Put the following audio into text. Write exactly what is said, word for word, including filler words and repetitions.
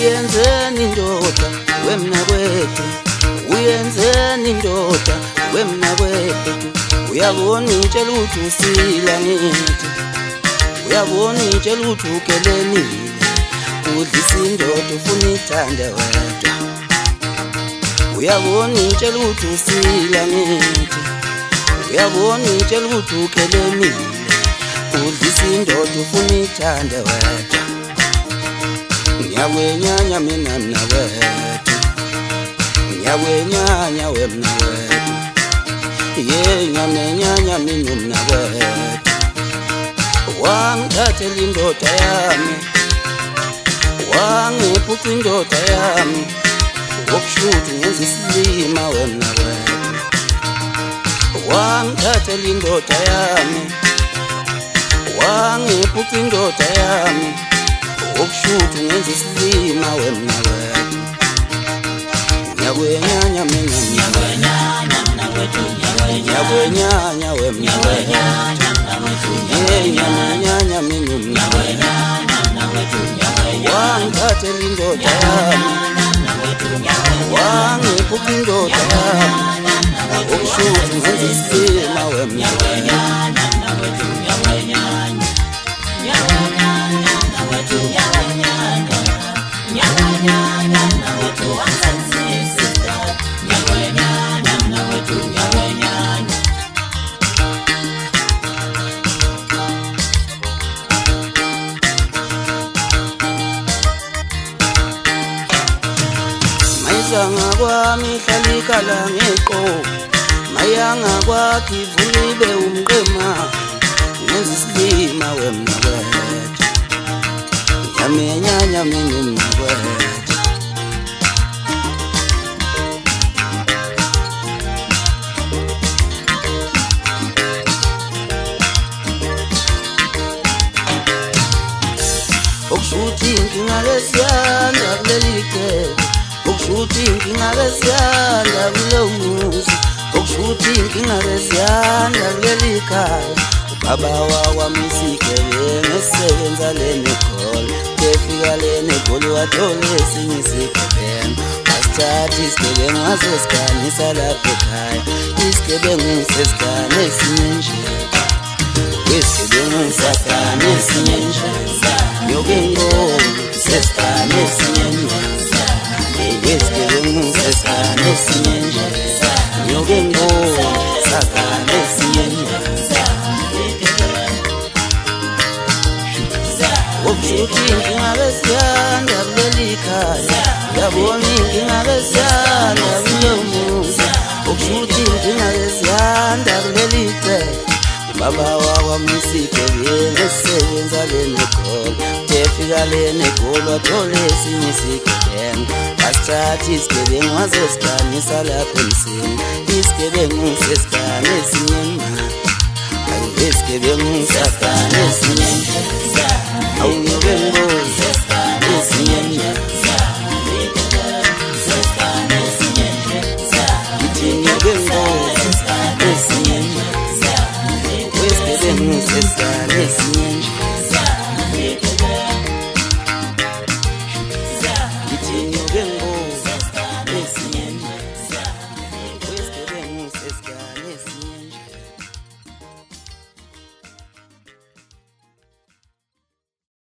uyenzeni ndoda wemnakwethu, uyenzeni ndoda wemnakwethu. Uyabona itshela ukuthi usila ngithi, uyabona itshela ukuthi ukelenile, udlisa indoda ufuna ithande wedwa. Uyabona itshela ukuthi usila ngithi, uyabona itshela ukuthi ukelenile, udlisa indoda ufuna ithande wedwa. Ngiyakwenyanya mina mnawethu, ngiyakwenyanya we mnawethu, ye ngiyamenyanya mina mnawethu. Wangithathela indoda yami, wangiphuca indoda yami, wokushuthi ngenza isilima we mnawethu. Wangithathela indoda yami, wangiphuca indoda yami, wokushuthi ngenza isilima we mnawethu. Ngiyakwenyanya mina Nyakwenyanya mnawethu, ngiyakwenyanya we mnawethu, ye ngiyamenyanya mina mnawethu. Wangithathela indoda yami, wangiphuca indoda yami, wokushuthi ngenza isilima we mnawethu. Mayanga kwami hlalika ngeqo, mayanga kwakhe ivulile umqema, ngenza isilima we mnawethu. Ngiyamenyanya mina mnawethu. Ukushuthi inkinga lesiyanda kuleli cele, ukushuthi inkinga lesiyanda kulo muzi, ukushuthi inkinga lesiyanda kuleli khaya. Ubaba wakwamisikele ngesebenza lenegoli, kefika lenegoli wathole esinye isigebengu. Wasithatha isigebengu wasesiganisa lapha ekhaya, isigebengu sesigane esinye nje, isigebengu sagane esinye nje. Yoke ngqondo sesigane esinye nje, isigebengu sesigane esinye nje. Yoke ngqondo sagane esinye nje. Ukushuthi inkinga lesiyanda kuleli khaya, uyabona inkinga lesiyanda kulo muzi, ukushuthi inkinga lesiyanda kuleli cele. Ubaba wakwamisikele ngesebenza lenegoli, kefika lenegoli wathole esinye isigebengu. Wasithatha isigebengu wasesiganisa lapha emsini, isigebengu sesigane esinye nje, isigebengu sagane esinye nje.